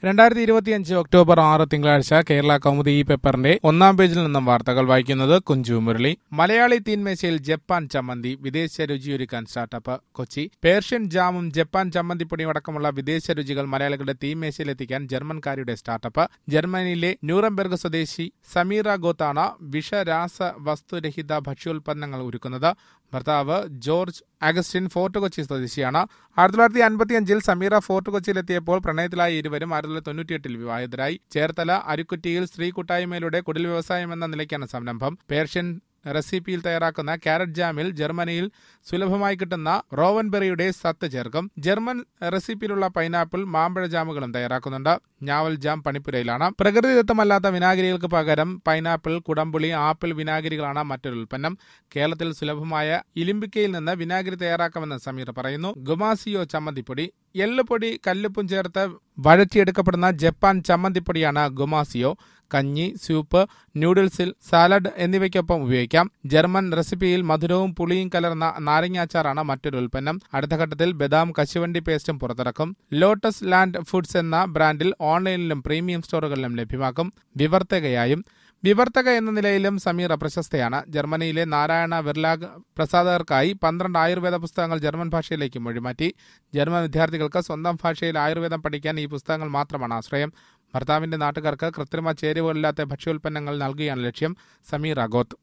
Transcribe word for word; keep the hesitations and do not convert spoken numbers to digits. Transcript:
രണ്ടായിരത്തി ഇരുപത്തിയഞ്ച് ഒക്ടോബർ ആറ് തിങ്കളാഴ്ച കേരള കൗമുദി ഈ പേപ്പറിന്റെ ഒന്നാം പേജിൽ നിന്നും വാർത്തകൾ വായിക്കുന്നത് കുഞ്ചു മുരളി. മലയാളി തീൻമേശയിൽ ജപ്പാൻ ചമ്മന്തി, വിദേശ രുചിയൊരുക്കാൻ സ്റ്റാർട്ടപ്പ്. കൊച്ചി. പേർഷ്യൻ ജാമും ജപ്പാൻ ചമ്മന്തിപ്പൊടിയും അടക്കമുള്ള വിദേശ രുചികൾ മലയാളികളുടെ തീൻമേശയിലെത്തിക്കാൻ ജർമ്മൻകാരുടെ സ്റ്റാർട്ടപ്പ്. ജർമ്മനിയിലെ ന്യൂറംബെർഗ് സ്വദേശി സമീറ ഗോത്താണ് വിഷരാസ വസ്തുരഹിത ഭക്ഷ്യോൽപ്പന്നങ്ങൾ ഒരുക്കുന്നത്. ഭർത്താവ് ജോർജ് അഗസ്റ്റിൻ ഫോർട്ട് കൊച്ചി സ്വദേശിയാണ്. ആയിരത്തി തൊള്ളായിരത്തി അൻപത്തിയഞ്ചിൽ സമീറ ഫോർട്ട് കൊച്ചിയിലെത്തിയപ്പോൾ പ്രണയത്തിലായ ഇരുവരും ആയിരത്തി തൊള്ളായിരത്തി തൊണ്ണൂറ്റിയെട്ടിൽ വിവാഹിതരായി. ചേർത്തല അരുക്കുറ്റിയിൽ സ്ത്രീ കൂട്ടായ്മയിലൂടെ കുടിൽ വ്യവസായം എന്ന നിലയ്ക്കാണ് സംരംഭം. പേർഷ്യൻ റെസിപ്പിയിൽ തയ്യാറാക്കുന്ന ക്യാരറ്റ് ജാമിൽ ജർമ്മനിയിൽ സുലഭമായി കിട്ടുന്ന റോവൻബെറിയുടെ സത്ത് ചേർക്കും. ജർമ്മൻ റെസിപ്പിയിലുള്ള പൈനാപ്പിൾ, മാമ്പഴ ജാമുകളും തയ്യാറാക്കുന്നുണ്ട്. ഞാവൽ ജാം പണിപ്പുരയിലാണ്. പ്രകൃതിദത്തമല്ലാത്ത വിനാഗിരികൾക്ക് പകരം പൈനാപ്പിൾ, കുടംപുളി, ആപ്പിൾ വിനാഗിരികളാണ് മറ്റൊരു ഉൽപ്പന്നം. കേരളത്തിൽ സുലഭമായ ഇലിമ്പിക്കയിൽ നിന്ന് വിനാഗിരി തയ്യാറാക്കാമെന്ന് സമീർ പറയുന്നു. ഗുമാസിയോ ചമ്മന്തിപ്പൊടി. എള്ളുപൊടി, കല്ലുപ്പും ചേർത്ത് വഴറ്റിയെടുക്കപ്പെടുന്ന ജപ്പാൻ ചമ്മന്തിപ്പൊടിയാണ് ഗുമാസിയോ. കഞ്ഞി, സൂപ്പ്, നൂഡിൽസിൽ, സാലഡ് എന്നിവയ്ക്കൊപ്പം ഉപയോഗിക്കാം. ജർമ്മൻ റെസിപ്പിയിൽ മധുരവും പുളിയും കലർന്ന നാരങ്ങാച്ചാറാണ് മറ്റൊരു ഉൽപ്പന്നം. അടുത്ത ഘട്ടത്തിൽ ബദാം കശുവണ്ടി പേസ്റ്റും പുറത്തിറക്കും. ലോട്ടസ് ലാൻഡ് ഫുഡ്സ് എന്ന ബ്രാൻഡിൽ ഓൺലൈനിലും പ്രീമിയം സ്റ്റോറുകളിലും ലഭ്യമാക്കും. വിവർത്തകയായും വിവർത്തക എന്ന നിലയിലും സമീറ പ്രശസ്തയാണ്. ജർമ്മനിയിലെ നാരായണ വെർലാഗ് പ്രസാധകർക്കായി പന്ത്രണ്ട് ആയുർവേദ പുസ്തകങ്ങൾ ജർമ്മൻ ഭാഷയിലേക്ക് മൊഴിമാറ്റി. ജർമ്മൻ വിദ്യാർത്ഥികൾക്ക് സ്വന്തം ഭാഷയിൽ ആയുർവേദം പഠിക്കാൻ ഈ പുസ്തകങ്ങൾ മാത്രമാണ് ആശ്രയം. ഭർത്താവിന്റെ നാട്ടുകാർക്ക് കൃത്രിമ ചേരുവകളില്ലാത്ത ഭക്ഷ്യോൽപ്പന്നങ്ങൾ നൽകുകയാണ് ലക്ഷ്യം. സമീറ ഗോത്ത്.